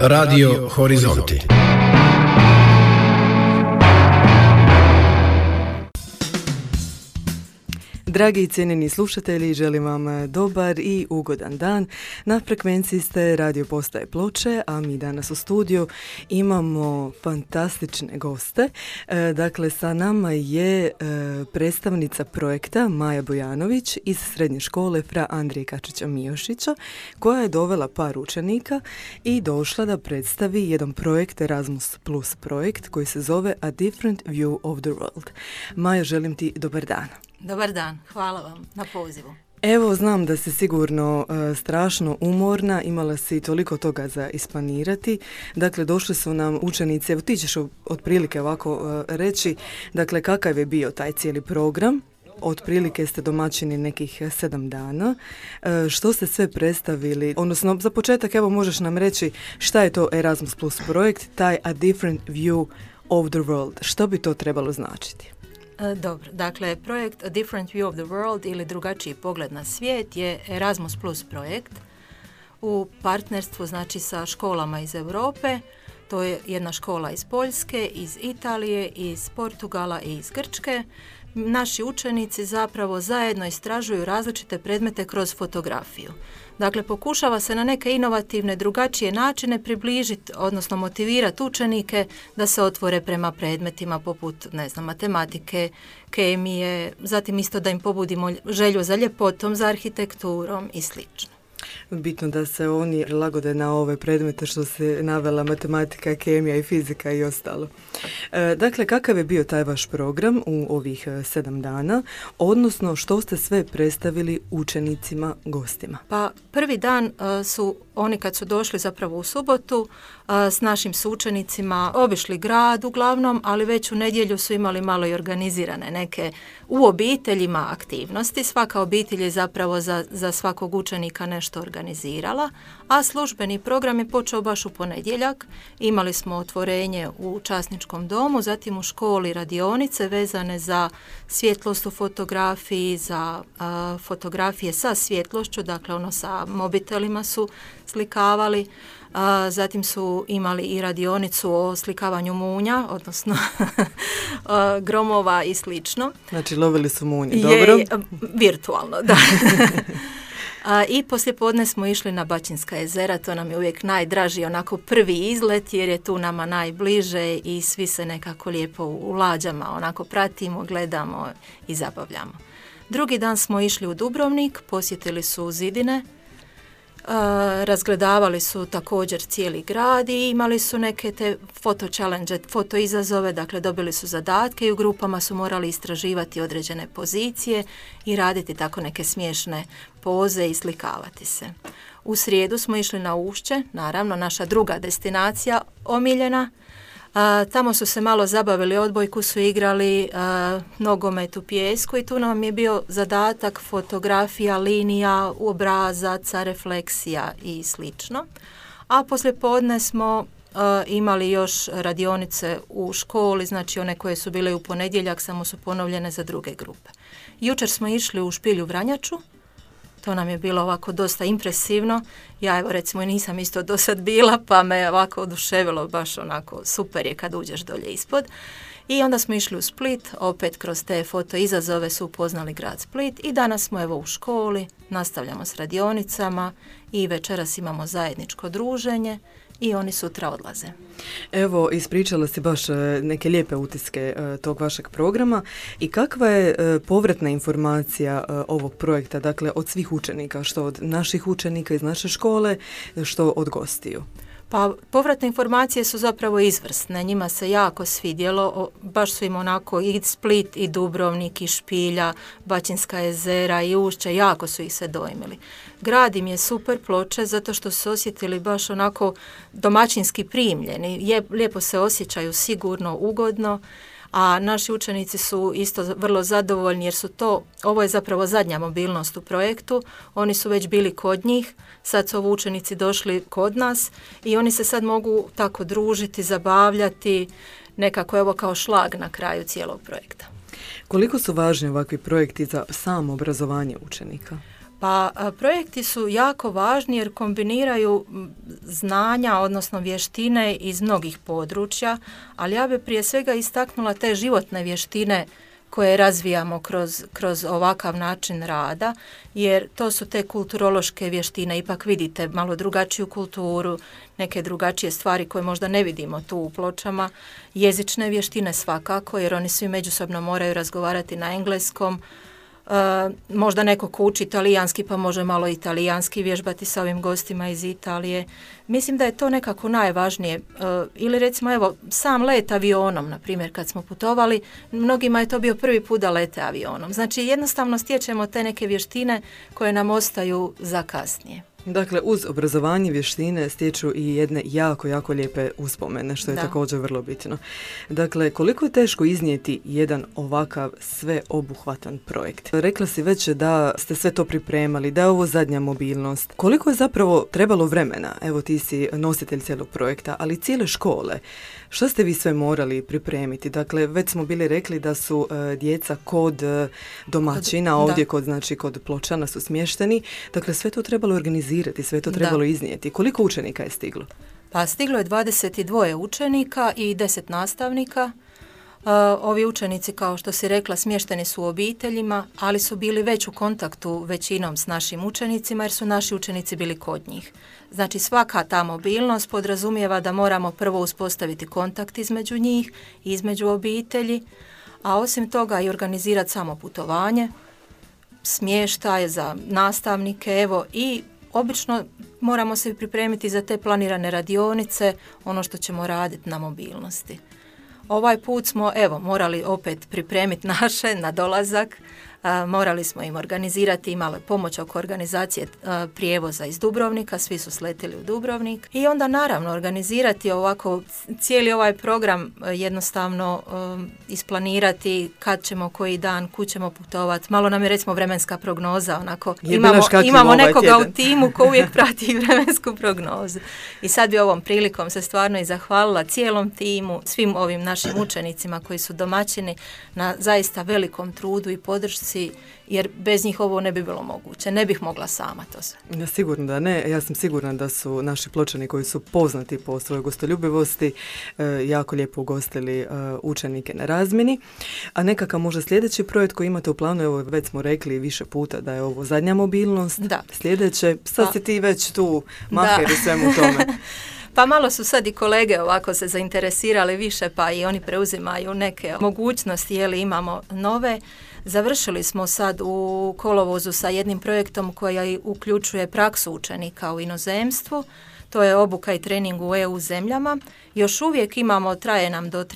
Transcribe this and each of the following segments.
Radio Horizonti. Dragi i cijenjeni slušatelji, želim vam dobar i ugodan dan. Na frekvenciji ste Radio Postaje Ploče, a mi danas u studiju imamo fantastične goste. Dakle, sa nama je predstavnica projekta Maja Bojanović iz srednje škole Fra Andrije Kačića Mijošića, koja je dovela par učenika i došla da predstavi jedan projekt, Erasmus Plus projekt, koji se zove A Different View of the World. Maja, želim ti dobar dan. Dobar dan, hvala vam na pozivu. Evo, znam da si sigurno strašno umorna, imala si toliko toga za isplanirati. Dakle, došli su nam učenici, evo ti ćeš otprilike ovako reći, dakle, kakav je bio taj cijeli program. Otprilike ste domaćini nekih 7 dana. Što ste sve predstavili? Odnosno, za početak, evo, možeš nam reći šta je to Erasmus Plus projekt, taj A Different View of the World. Što bi to trebalo značiti? Dobro, dakle, projekt A Different View of the World ili drugačiji pogled na svijet je Erasmus Plus projekt u partnerstvu, znači, sa školama iz Europe. To je jedna škola iz Poljske, iz Italije, iz Portugala i iz Grčke. Naši učenici zapravo zajedno istražuju različite predmete kroz fotografiju. Dakle, pokušava se na neke inovativne, drugačije načine približiti, odnosno motivirati učenike da se otvore prema predmetima poput, matematike, kemije, zatim isto da im pobudimo želju za ljepotom, za arhitekturom i slično. Bitno da se oni prilagode na ove predmete što se navela, matematika, kemija i fizika i ostalo. Dakle, kakav je bio taj vaš program u ovih 7 dana, odnosno što ste sve predstavili učenicima, gostima? Pa prvi dan su oni, kad su došli zapravo u subotu, s našim sučenicima obišli grad uglavnom, ali već u nedjelju su imali malo i organizirane neke u obiteljima aktivnosti. Svaka obitelj je zapravo za svakog učenika nešto organizirala, a službeni program je počeo baš u ponedjeljak. Imali smo otvorenje u Časničkom domu, zatim u školi radionice vezane za svjetlost u fotografiji, za fotografije sa svjetlošću, dakle sa mobitelima su slikavali. Zatim su imali i radionicu o slikavanju munja, odnosno gromova i slično. Znači, lovili su munje, dobro? Virtualno, da. I poslijepodne smo išli na Baćinska jezera, to nam je uvijek najdraži, onako prvi izlet, jer je tu nama najbliže i svi se nekako lijepo u lađama onako pratimo, gledamo i zabavljamo. Drugi dan smo išli u Dubrovnik, posjetili su zidine, razgledavali su također cijeli grad i imali su neke te foto challenge, foto izazove, dakle dobili su zadatke i u grupama su morali istraživati određene pozicije i raditi tako neke smiješne poze i slikavati se. U srijedu smo išli na Ušće, naravno naša druga destinacija omiljena. Tamo su se malo zabavili, odbojku su igrali, nogomet u pijesku i tu nam je bio zadatak fotografija, linija, obrazaca, refleksija i slično. A poslijepodne smo imali još radionice u školi, znači one koje su bile u ponedjeljak, samo su ponovljene za druge grupe. Jučer smo išli u Špilju Vranjaču. To nam je bilo ovako dosta impresivno. Ja evo recimo nisam isto do sad bila, pa me ovako oduševilo, baš onako super je kad uđeš dolje ispod. I onda smo išli u Split, opet kroz te foto izazove su upoznali grad Split i danas smo evo u školi, nastavljamo s radionicama i večeras imamo zajedničko druženje i oni sutra odlaze. Evo, ispričala si baš neke lijepe utiske tog vašeg programa i kakva je povratna informacija ovog projekta, dakle od svih učenika, što od naših učenika iz naše škole, što od gostiju? Pa povratne informacije su zapravo izvrsne, njima se jako svidjelo, baš su im onako i Split i Dubrovnik i Špilja, Baćinska jezera i Ušće, jako su ih se dojmili. Grad im je super, Ploče, zato što su se osjetili baš onako domaćinski primljeni, lijepo se osjećaju, sigurno, ugodno. A naši učenici su isto vrlo zadovoljni jer ovo je zapravo zadnja mobilnost u projektu, oni su već bili kod njih, sad su ovi učenici došli kod nas i oni se sad mogu tako družiti, zabavljati, nekako evo kao šlag na kraju cijelog projekta. Koliko su važni ovakvi projekti za samo obrazovanje učenika? Pa projekti su jako važni jer kombiniraju znanja, odnosno vještine iz mnogih područja, ali ja bih prije svega istaknula te životne vještine koje razvijamo kroz ovakav način rada, jer to su te kulturološke vještine, ipak vidite malo drugačiju kulturu, neke drugačije stvari koje možda ne vidimo tu u Pločama, jezične vještine svakako, jer oni svi međusobno moraju razgovarati na engleskom, možda neko ko uči italijanski pa može malo italijanski vježbati sa ovim gostima iz Italije. Mislim da je to nekako najvažnije. Ili recimo evo sam let avionom, na primjer kad smo putovali, mnogima je to bio prvi put da lete avionom. Znači jednostavno stječemo te neke vještine koje nam ostaju za kasnije. Dakle, uz obrazovanje vještine stječu i jedne jako, jako lijepe uspomene, što je također vrlo bitno. Dakle, koliko je teško iznijeti jedan ovakav sveobuhvatan projekt? Rekla si već da ste sve to pripremali, da je ovo zadnja mobilnost. Koliko je zapravo trebalo vremena? Evo, ti si nositelj cijelog projekta, ali cijele škole. Što ste vi sve morali pripremiti? Dakle, već smo bili rekli da su djeca kod domaćina, ovdje kod Pločana su smješteni. Dakle, sve to trebalo organizirati, sve to trebalo iznijeti. Koliko učenika je stiglo? Pa stiglo je 22 učenika i 10 nastavnika. Ovi učenici, kao što si rekla, smješteni su u obiteljima, ali su bili već u kontaktu većinom s našim učenicima jer su naši učenici bili kod njih. Znači svaka ta mobilnost podrazumijeva da moramo prvo uspostaviti kontakt između njih i između obitelji, a osim toga i organizirati samo putovanje, smještaj za nastavnike, evo i obično moramo se pripremiti za te planirane radionice, ono što ćemo raditi na mobilnosti. Ovaj put smo morali opet pripremiti naše na dolazak, morali smo im organizirati, imali pomoć oko organizacije prijevoza iz Dubrovnika, svi su sletili u Dubrovnik i onda naravno organizirati ovako cijeli ovaj program, jednostavno isplanirati kad ćemo koji dan, kud ćemo putovati. Malo nam je recimo vremenska prognoza, onako imamo nekoga u timu ko uvijek prati vremensku prognozu. I sad bi ovom prilikom se stvarno i zahvalila cijelom timu, svim ovim našim učenicima koji su domaćini na zaista velikom trudu i podršci, jer bez njih ovo ne bi bilo moguće. Ne bih mogla sama to sve. Ja, sigurno da ne. Ja sam sigurna da su naši Pločani koji su poznati po svojoj gostoljubivosti jako lijepo ugostili učenike na razmjeni. A nekakav možda sljedeći projekt koji imate u planu, evo već smo rekli više puta da je ovo zadnja mobilnost. Da. Sljedeće, sad si ti već tu maher u svemu tome. Pa malo su sad i kolege ovako se zainteresirali više, pa i oni preuzimaju neke mogućnosti, imamo nove. Završili smo sad u kolovozu sa jednim projektom koji uključuje praksu učenika u inozemstvu. To je obuka i trening u EU zemljama. Još uvijek traje nam do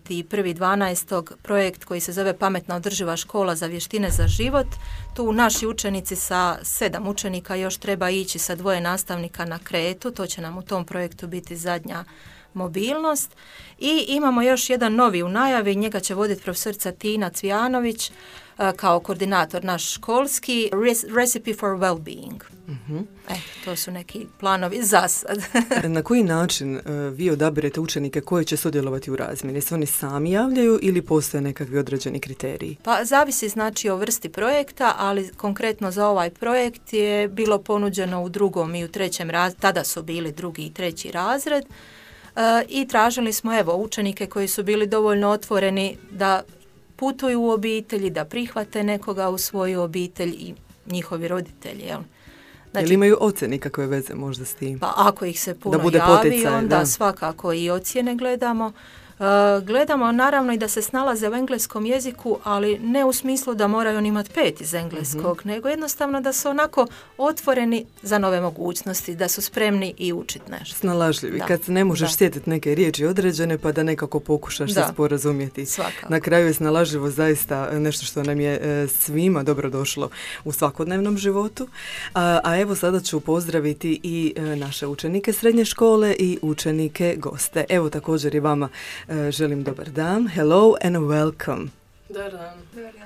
31.12. projekt koji se zove Pametna održiva škola za vještine za život. Tu naši učenici sa 7 učenika još treba ići sa 2 nastavnika na Kretu. To će nam u tom projektu biti zadnja mobilnost. I imamo još jedan novi u najavi, njega će voditi profesorica Tina Cvijanović kao koordinator naš školski, Recipe for Wellbeing. To su neki planovi za sad. Na koji način vi odabirete učenike koji će sudjelovati u razmjeni? Se oni sami javljaju ili postoje nekakvi određeni kriteriji? Pa zavisi znači o vrsti projekta, ali konkretno za ovaj projekt je bilo ponuđeno u 2. i u 3. razredu, tada su bili 2. i 3. razred. I tražili smo učenike koji su bili dovoljno otvoreni da putuju u obitelji, da prihvate nekoga u svoju obitelj i njihovi roditelji. Znači, jel imaju ocjene kakve veze možda s tim? Pa ako ih se puno javi, poticaj, onda svakako i ocjene gledamo. Gledamo naravno i da se snalaze u engleskom jeziku, ali ne u smislu da moraju oni imati 5 iz engleskog, nego jednostavno da su onako otvoreni za nove mogućnosti, da su spremni i učiti nešto. Snalažljivi, kad se ne možeš sjetiti neke riječi određene pa da nekako pokušaš se sporazumjeti. Svakako. Na kraju je snalažljivo zaista nešto što nam je svima dobro došlo u svakodnevnom životu. A evo sada ću pozdraviti i naše učenike srednje škole i učenike goste. Evo također i vama želim dobar dan. Hello and welcome. Dobar dan.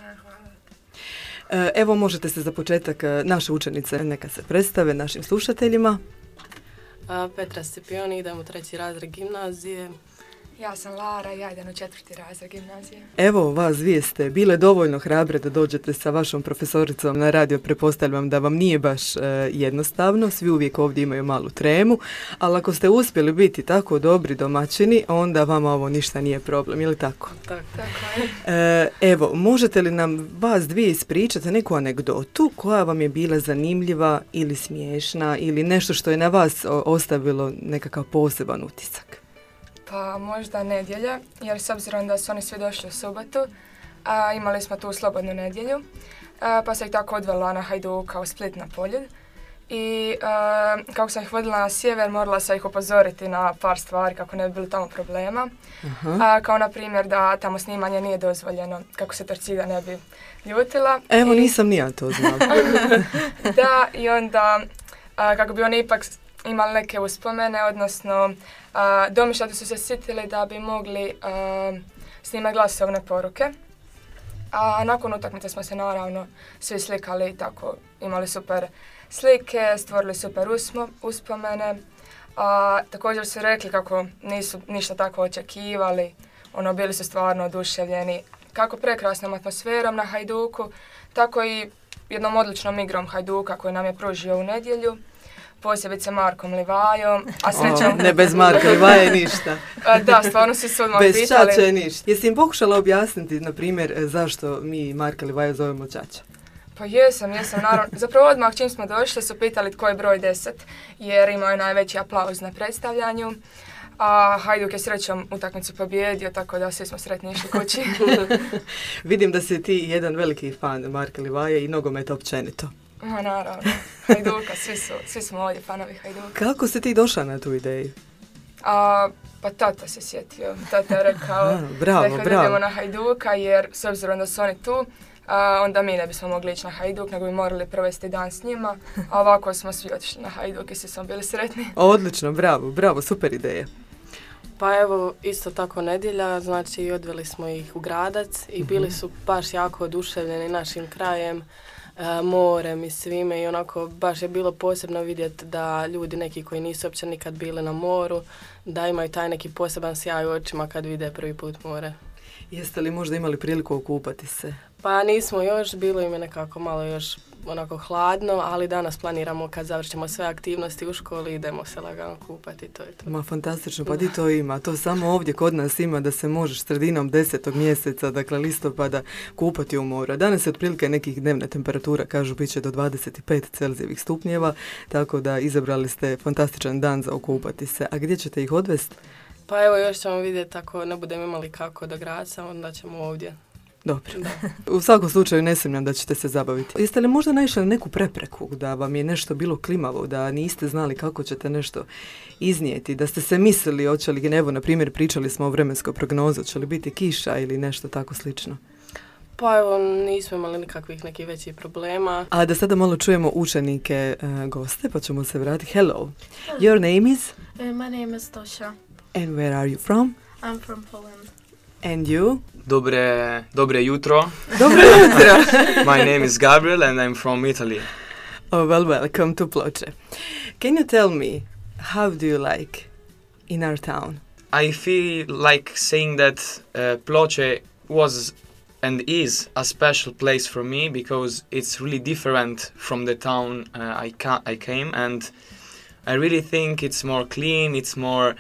Hvala. Evo možete se za početak naše učenice neka se predstave našim slušateljima. Petra Scipioni, idem u 3. razred gimnazije. Ja sam Lara, ja idem u 4. razred gimnazije. Evo, vas dvije ste bile dovoljno hrabre da dođete sa vašom profesoricom na radio. Pretpostavljam da vam nije baš jednostavno, svi uvijek ovdje imaju malu tremu, ali ako ste uspjeli biti tako dobri domaćini, onda vama ovo ništa nije problem, je li tako? Tako je. Evo, možete li nam vas dvije ispričati neku anegdotu koja vam je bila zanimljiva ili smiješna ili nešto što je na vas ostavilo nekakav poseban utisak? Pa možda nedjelja, jer s obzirom da su oni svi došli u subotu, imali smo tu slobodnu nedjelju, pa sam ih tako odvela na Hajduka u Split na Poljud. I kako sam ih vodila na sjever, morala sam ih upozoriti na par stvari kako ne bi bilo tamo problema. Kao na primjer da tamo snimanje nije dozvoljeno, kako se Torcida ne bi ljutila. Evo, nisam ni ja to znala. Da, i onda kako bi oni ipak imali neke uspomene, odnosno domišljati su se sjetili da bi mogli snimati glasovne poruke. A nakon utakmice smo se naravno svi slikali i tako imali super slike, stvorili super uspomene. Također su rekli kako nisu ništa tako očekivali, bili su stvarno oduševljeni kako prekrasnom atmosferom na Hajduku, tako i jednom odličnom igrom Hajduka koji nam je pružio u nedjelju. Posebice Markom Livajom, a srećom... Ne, bez Marka Livaje ništa. Da, stvarno svi su odmah bez pitali. Bez Čače ništa. Jesi im pokušala objasniti, na primjer, zašto mi Marka Livaju zovemo Čača? Pa jesam, naravno. Zapravo odmah čim smo došli su pitali tko je broj 10, jer imaju najveći aplauz na predstavljanju. A Hajduk je srećom utakmicu pobijedio, tako da svi smo sretni išli kući. Vidim da si ti jedan veliki fan Marka Livaje i nogometa općenito. Naravno, Hajduka, svi smo ovdje fanovi Hajduka. Kako si ti došla na tu ideju? Pa tata se sjetio, tata je rekao da idemo na Hajduka jer s obzirom da su oni tu, onda mi ne bismo mogli ići na Hajduk, nego bi morali provesti dan s njima, a ovako smo svi otišli na Hajduk i svi smo bili sretni. Odlično, bravo, super ideja. Pa evo, isto tako nedjelja, znači odveli smo ih u Gradac i bili su baš jako oduševljeni našim krajem, morem i svime i onako baš je bilo posebno vidjeti da ljudi neki koji nisu uopće nikad bili na moru, da imaju taj neki poseban sjaj u očima kad vide prvi put more. Jeste li možda imali priliku okupati se? Pa nismo još, bilo im je nekako malo još onako hladno, ali danas planiramo kad završimo sve aktivnosti u školi, idemo se lagano kupati, to je to. Ma fantastično, pa di to ima? To samo ovdje kod nas ima da se možeš sredinom 10. mjeseca, dakle listopada, kupati u moru. Danas je otprilike nekih dnevna temperatura, kažu bit će do 25 Celzijevih stupnjeva, tako da izabrali ste fantastičan dan za okupati se. A gdje ćete ih odvesti? Pa evo još ćemo vidjeti ako ne budemo imali kako do Graca, onda ćemo ovdje. Dobro. U svakom slučaju ne sumnjam da ćete se zabaviti. Jeste li možda naišli na neku prepreku, da vam je nešto bilo klimavo, da niste znali kako ćete nešto iznijeti, da ste se mislili, hoće li, evo, na primjer, pričali smo o vremenskoj prognozi, hoće li biti kiša ili nešto tako slično? Pa evo, nismo imali nikakvih nekih većih problema. A da sada malo čujemo učenike goste, pa ćemo se vratiti. Hello. Your name is? My name is Tosha. And where are you from? I'm from Poland. And you? Dobre jutro. Dobre jutro. My name is Gabriel and I'm from Italy. Oh, well, welcome to Ploče. Can you tell me, how do you like in our town? I feel like saying that Ploče was and is a special place for me because it's really different from the town I came, and I really think it's more clean, it's more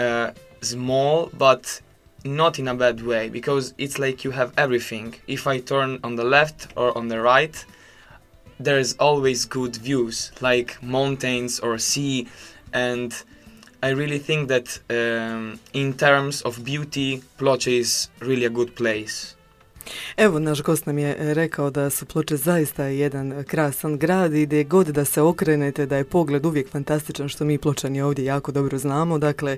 small, but not in a bad way, because it's like you have everything. If I turn on the left or on the right, there is always good views, like mountains or sea, and I really think that in terms of beauty, Ploče is really a good place. Evo, naš gost nam je rekao da su Ploče zaista jedan krasan grad i gdje god da se okrenete da je pogled uvijek fantastičan, što mi Pločani ovdje jako dobro znamo. Dakle,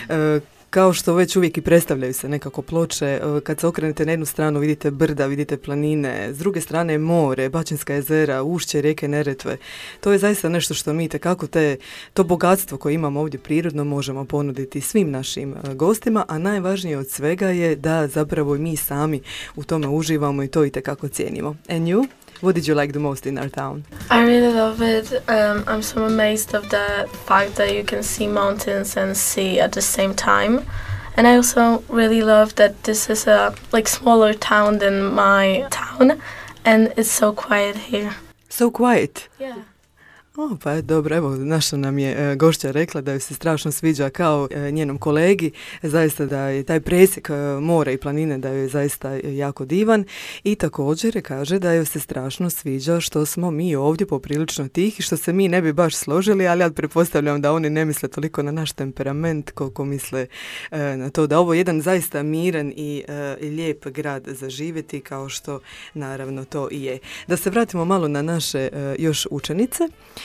kao što već uvijek i predstavljaju se nekako Ploče, kad se okrenete na jednu stranu vidite brda, vidite planine, s druge strane more, Bačinska jezera, ušće rijeke Neretve. To je zaista nešto što mi tekako to bogatstvo koje imamo ovdje prirodno možemo ponuditi svim našim gostima, a najvažnije od svega je da zapravo mi sami u tome uživamo i to i tekako cijenimo. And you? What did you like the most in our town? I really love it. I'm so amazed of the fact that you can see mountains and sea at the same time. And I also really love that this is a like smaller town than my town, and it's so quiet here. So quiet. Yeah. O, pa dobro, evo, naša nam je gošća rekla da joj se strašno sviđa kao njenom kolegi, zaista da je taj presjek mora i planine da joj je zaista jako divan i također kaže da joj se strašno sviđa što smo mi ovdje poprilično tihi, što se mi ne bi baš složili, ali ja pretpostavljam da oni ne misle toliko na naš temperament koliko misle na to da ovo je jedan zaista miran i lijep grad za živjeti, kao što naravno to i je. Da se vratimo malo na naše još učenice.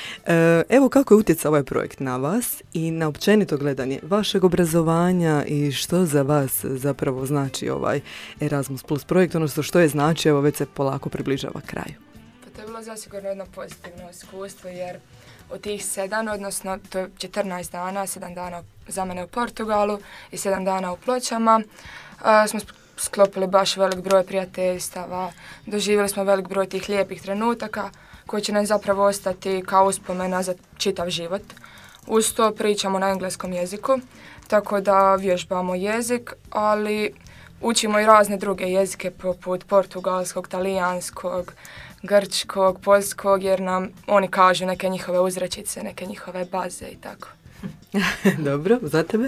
Evo kako je utjecao ovaj projekt na vas i na općenito gledanje vašeg obrazovanja i što za vas zapravo znači ovaj Erasmus Plus projekt, odnosno što je znači, evo već se polako približava kraju. Pa to je bilo zasigurno jedno pozitivno iskustvo jer od tih 7, odnosno to je 14 dana, 7 dana za mene u Portugalu i 7 dana u Pločama, smo sklopili baš velik broj prijateljstava, doživjeli smo velik broj tih lijepih trenutaka koji će nam zapravo ostati kao uspomena za čitav život. Uz to pričamo na engleskom jeziku, tako da vježbamo jezik, ali učimo i razne druge jezike poput portugalskog, talijanskog, grčkog, poljskog, jer nam oni kažu neke njihove uzrečice, neke njihove baze i tako. Dobro, za tebe?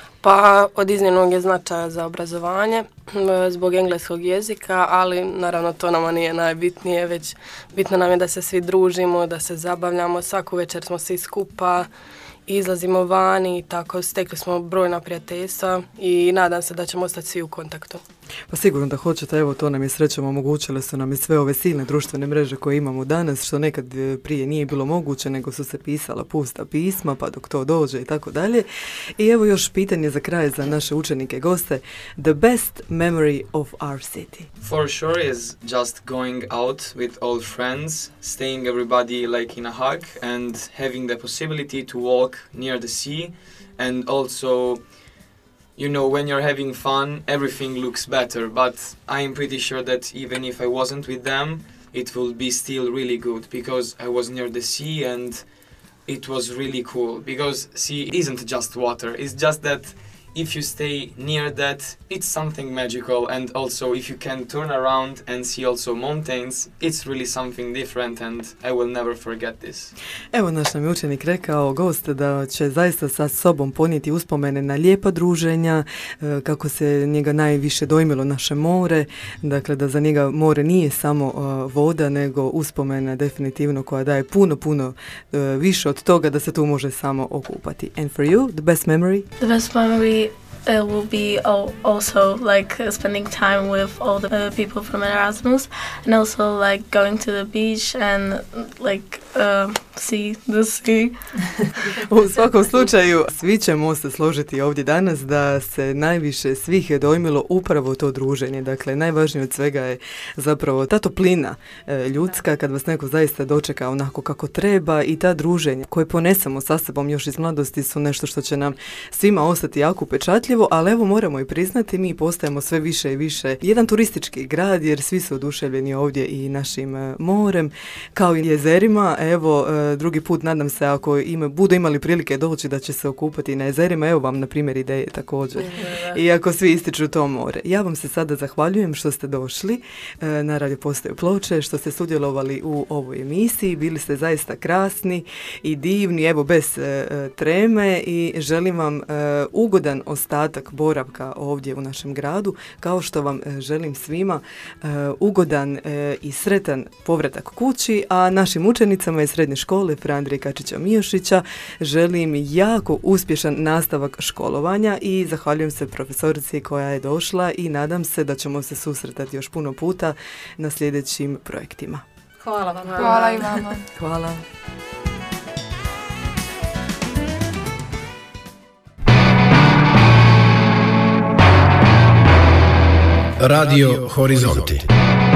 Pa od iznimnog je značaja za obrazovanje zbog engleskog jezika, ali naravno to nama nije najbitnije, već bitno nam je da se svi družimo, da se zabavljamo, svaku večer smo svi skupa, izlazimo vani i tako stekli smo brojna prijateljstva i nadam se da ćemo ostati svi u kontaktu. Pa sigurno da hoćete, evo to nam je srećom omogućile su nam i sve ove silne društvene mreže koje imamo danas, što nekad prije nije bilo moguće, nego su se pisala pusta pisma, pa dok to dođe i tako dalje. I evo još pitanje za kraj za naše učenike goste. The best memory of our city? For sure is just going out with old friends, staying everybody like in a hug and having the possibility to walk near the sea, and also, you know, when you're having fun, everything looks better, but I'm pretty sure that even if I wasn't with them, it will be still really good, because I was near the sea and it was really cool, because sea isn't just water, it's just that if you stay near that, it's something magical, and also if you can turn around and see also mountains, it's really something different, and I will never forget this. Evo naš nam je učenik rekao, gost, da će zaista sa sobom ponijeti uspomene na lijepa druženja, kako se njega najviše dojmilo naše more, dakle da za njega more nije samo voda, nego uspomena definitivno koja daje puno više od toga da se tu može samo okupati. And for you, the best memory? The best memory will be also like spending time with all the people from Erasmus, and also like going to the beach and like see the sea. U svakom slučaju svi ćemo se složiti ovdje danas da se najviše svih je dojmilo upravo to druženje. Dakle, najvažnije od svega je zapravo ta toplina ljudska, kad vas neko zaista dočeka onako kako treba, i ta druženja koje ponesemo sa sobom još iz mladosti su nešto što će nam svima ostati jako upečatljivo, ali evo moramo i priznati, mi postajemo sve više i više jedan turistički grad, jer svi su oduševljeni ovdje i našim morem, kao i jezerima. Evo, drugi put nadam se ako budu imali prilike doći da će se okupati na jezerima, evo vam na primjer ideje također. Iako svi ističu to more. Ja vam se sada zahvaljujem što ste došli na Radio Postaju Ploče, što ste sudjelovali u ovoj emisiji, bili ste zaista krasni i divni, evo bez treme, i želim vam ugodan ostatak boravka ovdje u našem gradu, kao što vam želim svima ugodan i sretan povratak kući, a našim učenicama iz srednje škole Fra Andrije Kačića-Miošića želim jako uspješan nastavak školovanja i zahvaljujem se profesorici koja je došla i nadam se da ćemo se susretati još puno puta na sljedećim projektima. Hvala vam. Hvala i vama. Hvala. Radio Horizonti.